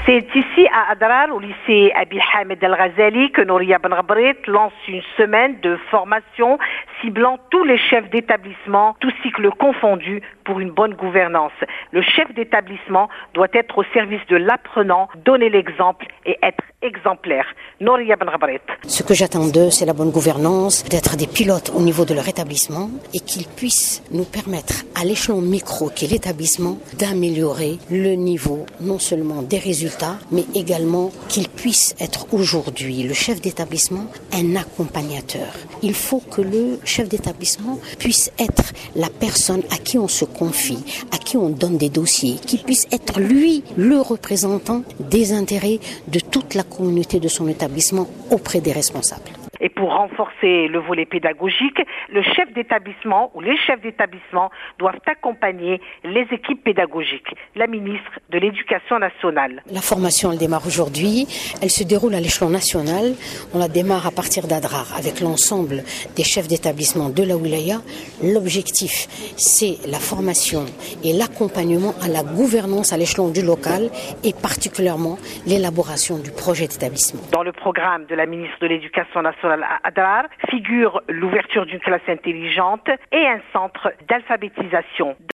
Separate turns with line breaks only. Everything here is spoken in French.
C'est ici à Adrar, au lycée Abil Hamed El Ghazali, que Nouria Ben Ghabrit lance une semaine de formation ciblant tous les chefs d'établissement, tous cycles confondus, pour une bonne gouvernance. Le chef d'établissement doit être au service de l'apprenant, donner l'exemple et être exemplaire. Nouria Ben Ghabrit.
Ce que j'attends d'eux, c'est la bonne gouvernance, d'être des pilotes au niveau de leur établissement et qu'ils puissent nous permettre, à l'échelon micro qu'est l'établissement, d'améliorer le niveau non seulement des résultats, mais également qu'ils puissent être aujourd'hui, le chef d'établissement, un accompagnateur. Il faut que le chef d'établissement puisse être la personne à qui on se confie, à qui on donne des dossiers, qui puisse être lui le représentant des intérêts de toute la communauté de son établissement auprès des responsables.
Et pour renforcer le volet pédagogique, le chef d'établissement ou les chefs d'établissement doivent accompagner les équipes pédagogiques. La ministre de l'Éducation nationale.
La formation, elle démarre aujourd'hui. Elle se déroule à l'échelon national. On la démarre à partir d'Adrar avec l'ensemble des chefs d'établissement de la wilaya. L'objectif, c'est la formation et l'accompagnement à la gouvernance à l'échelon du local et particulièrement l'élaboration du projet d'établissement.
Dans le programme de la ministre de l'Éducation nationale à Adrar figure l'ouverture d'une classe intelligente et un centre d'alphabétisation.